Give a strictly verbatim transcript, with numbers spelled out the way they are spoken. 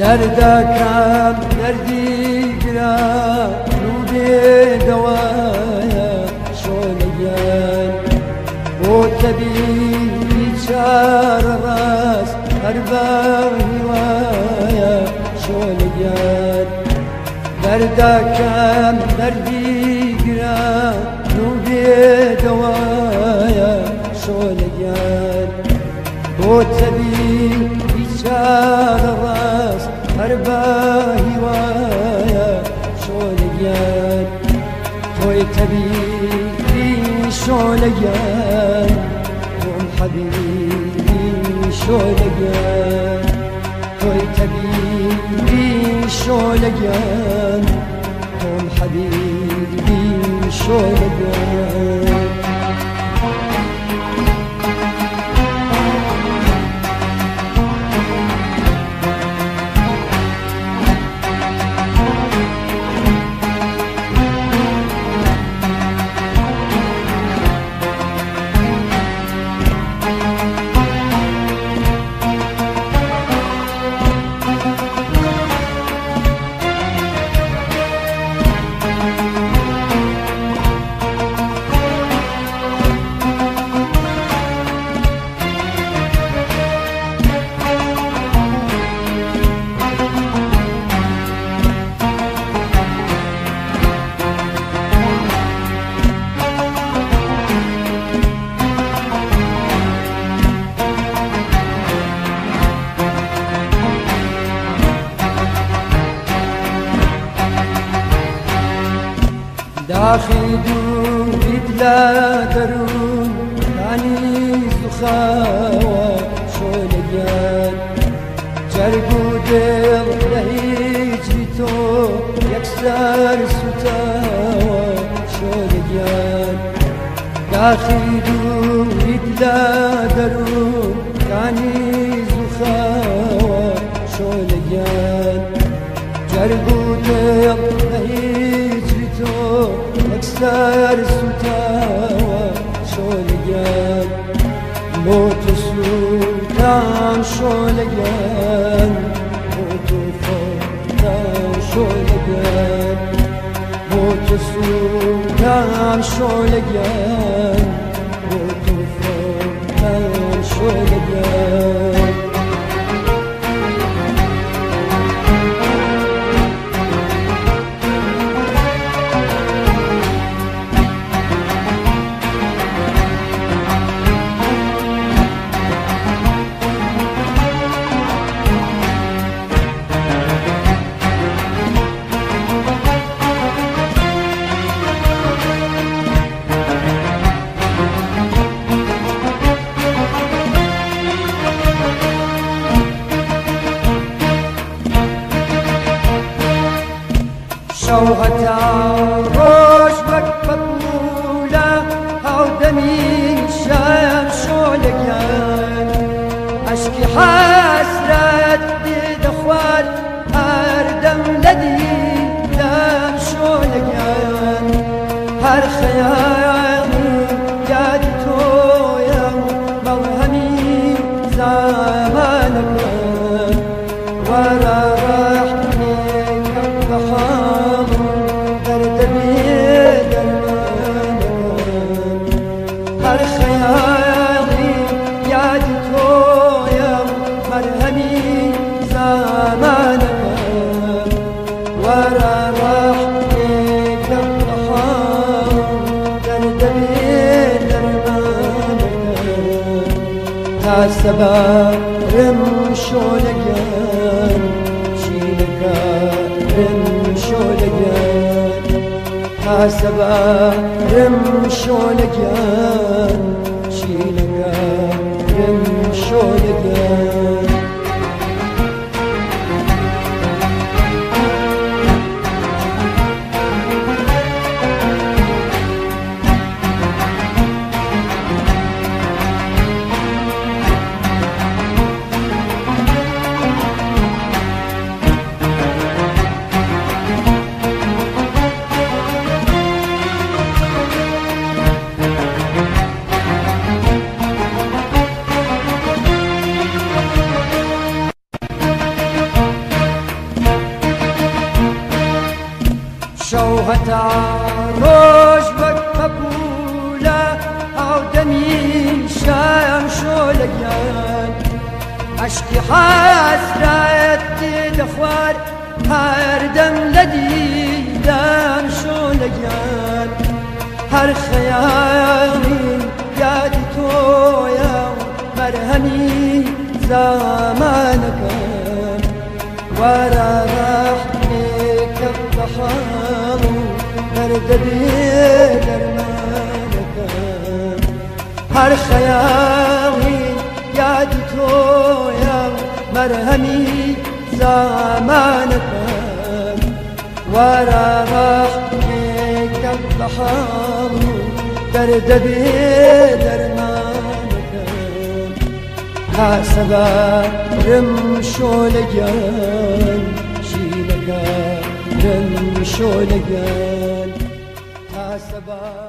دردكم دردي قرا نودي دوايا شوليان وتبي بيشار راس قربا هوايا شوليان دردكم دردي قرا نودي دوايا شوليان وتبي بيشار راس قربا هوايا شوليان توي تبي شوليان قوم حبيبي شوليان توي تبي شوليان قوم حبيبي شوليان داخل دوری بلا درون دانی سخاوة شوليان جرقو دل لهيج بيتو يكسر ستاوة شوليان داخل دوری بلا درون دانی سخاوة شوليان جرقو دل لهيج أكثر ستاوى شوليان موت سلطان شوليان موت سلطان شوليان موت سلطان شوليان موت سلطان شوليان شوهتا روش مكبولة هاو دمي شام شوليان أشكي حسرت بدخوات أردم لدي دام شوليان هر خيالي يادي تويا موهمي زمانك ورا رحمي كبخار هر خيالي يادتو يا مرهمي زمانك ورا رحمك البحار دردبي درمانك تاسبا رمشوليان شيلك رمشوليان تاسبا رمشوليان شيلك رمشوليان چاودەمی شام شۆلەگیان عشقی حەسرەت دەخوار هەردەم لە دیدان شۆلەگیان هەر خەیاڵی یادی تۆیە مەرهەمی زامانەکەم وەرە ڕەحمێکە بە حاڵ و دەردەبێ دەرمانەکەم هەر خەیاڵی یادی تۆیە مەرهەمی زامانەکەم وەرە ڕەحمێکە بە حاڵ و دەردەبێ دەرمانەکەم هاسەبارم شۆلەگیان شیلەکە رم شۆلەگیان هاسەبار